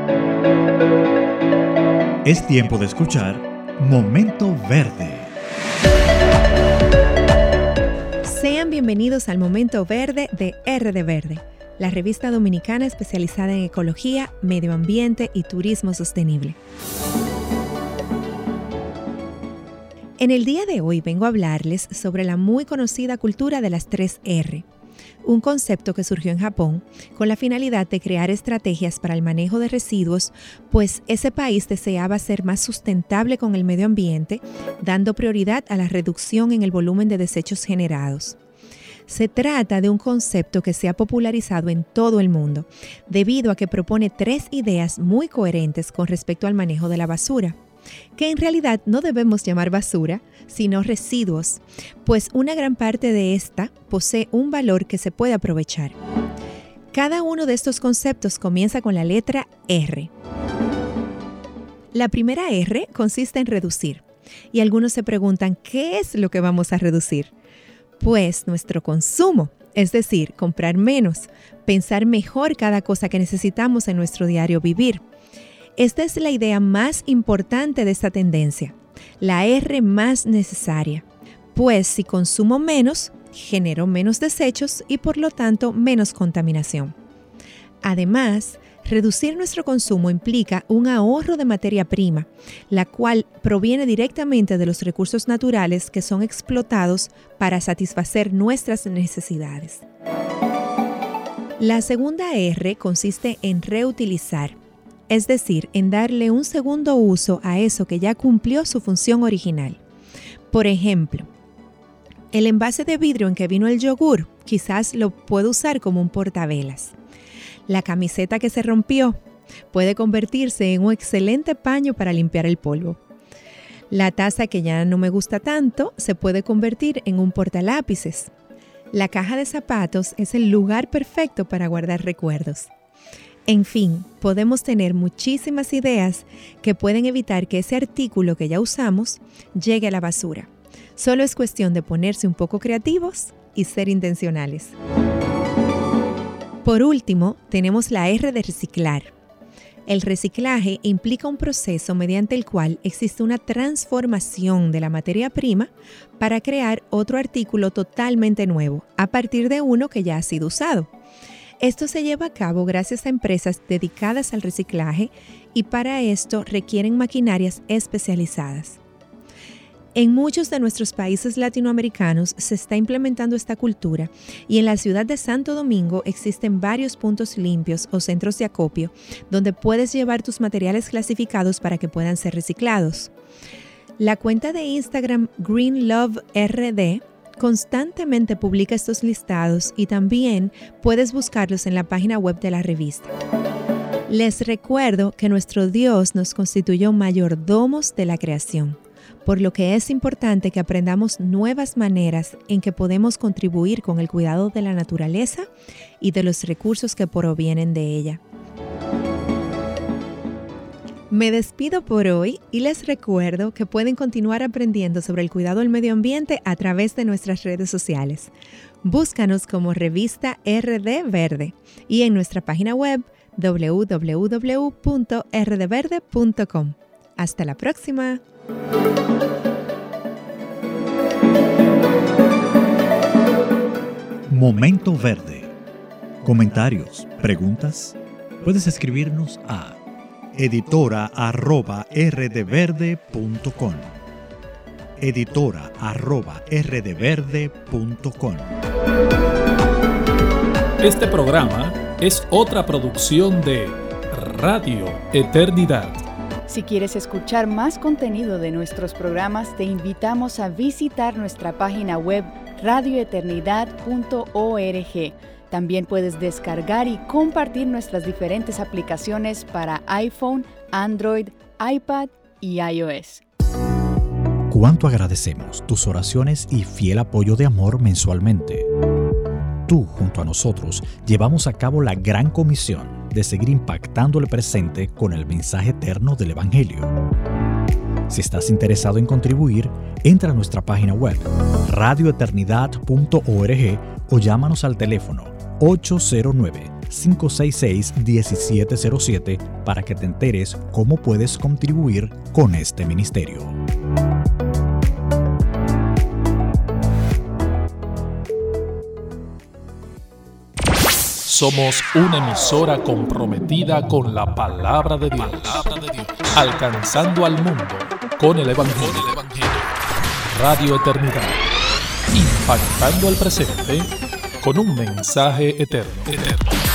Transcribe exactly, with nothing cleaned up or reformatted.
Es tiempo de escuchar Momento Verde. Sean bienvenidos al Momento Verde de R D Verde, la revista dominicana especializada en ecología, medio ambiente y turismo sostenible. En el día de hoy vengo a hablarles sobre la muy conocida cultura de las tres erre, un concepto que surgió en Japón con la finalidad de crear estrategias para el manejo de residuos, pues ese país deseaba ser más sustentable con el medio ambiente, dando prioridad a la reducción en el volumen de desechos generados. Se trata de un concepto que se ha popularizado en todo el mundo, debido a que propone tres ideas muy coherentes con respecto al manejo de la basura, que en realidad no debemos llamar basura, sino residuos, pues una gran parte de esta posee un valor que se puede aprovechar. Cada uno de estos conceptos comienza con la letra erre. La primera erre consiste en reducir, y algunos se preguntan, ¿qué es lo que vamos a reducir? Pues nuestro consumo, es decir, comprar menos, pensar mejor cada cosa que necesitamos en nuestro diario vivir. Esta es la idea más importante de esta tendencia, la erre más necesaria, pues si consumo menos, genero menos desechos y por lo tanto menos contaminación. Además, reducir nuestro consumo implica un ahorro de materia prima, la cual proviene directamente de los recursos naturales que son explotados para satisfacer nuestras necesidades. La segunda erre consiste en reutilizar, es decir, en darle un segundo uso a eso que ya cumplió su función original. Por ejemplo, el envase de vidrio en que vino el yogur, quizás lo puedo usar como un portavelas. La camiseta que se rompió puede convertirse en un excelente paño para limpiar el polvo. La taza que ya no me gusta tanto se puede convertir en un portalápices. La caja de zapatos es el lugar perfecto para guardar recuerdos. En fin, podemos tener muchísimas ideas que pueden evitar que ese artículo que ya usamos llegue a la basura. Solo es cuestión de ponerse un poco creativos y ser intencionales. Por último, tenemos la erre de reciclar. El reciclaje implica un proceso mediante el cual existe una transformación de la materia prima para crear otro artículo totalmente nuevo, a partir de uno que ya ha sido usado. Esto se lleva a cabo gracias a empresas dedicadas al reciclaje y para esto requieren maquinarias especializadas. En muchos de nuestros países latinoamericanos se está implementando esta cultura y en la ciudad de Santo Domingo existen varios puntos limpios o centros de acopio donde puedes llevar tus materiales clasificados para que puedan ser reciclados. La cuenta de Instagram Green Love R D constantemente publica estos listados y también puedes buscarlos en la página web de la revista. Les recuerdo que nuestro Dios nos constituyó mayordomos de la creación, por lo que es importante que aprendamos nuevas maneras en que podemos contribuir con el cuidado de la naturaleza y de los recursos que provienen de ella. Me despido por hoy y les recuerdo que pueden continuar aprendiendo sobre el cuidado del medio ambiente a través de nuestras redes sociales. Búscanos como Revista R D Verde y en nuestra página web doble u doble u doble u punto r d verde punto com. Hasta la próxima. Momento Verde. Comentarios, preguntas. Puedes escribirnos a editora arroba rdverde punto com. editora arroba rdverde punto com. Este programa es otra producción de Radio Eternidad. Si quieres escuchar más contenido de nuestros programas, te invitamos a visitar nuestra página web radio eternidad punto org. También puedes descargar y compartir nuestras diferentes aplicaciones para iPhone, Android, iPad y iOS. Cuánto agradecemos tus oraciones y fiel apoyo de amor mensualmente. Tú, junto a nosotros, llevamos a cabo la gran comisión de seguir impactando el presente con el mensaje eterno del Evangelio. Si estás interesado en contribuir, entra a nuestra página web radio eternidad punto org o llámanos al teléfono ocho cero nueve, cinco seis seis, uno siete cero siete para que te enteres cómo puedes contribuir con este ministerio. Somos una emisora comprometida con la palabra de Dios, alcanzando al mundo con el Evangelio. Radio Eternidad, impactando al presente con un mensaje eterno.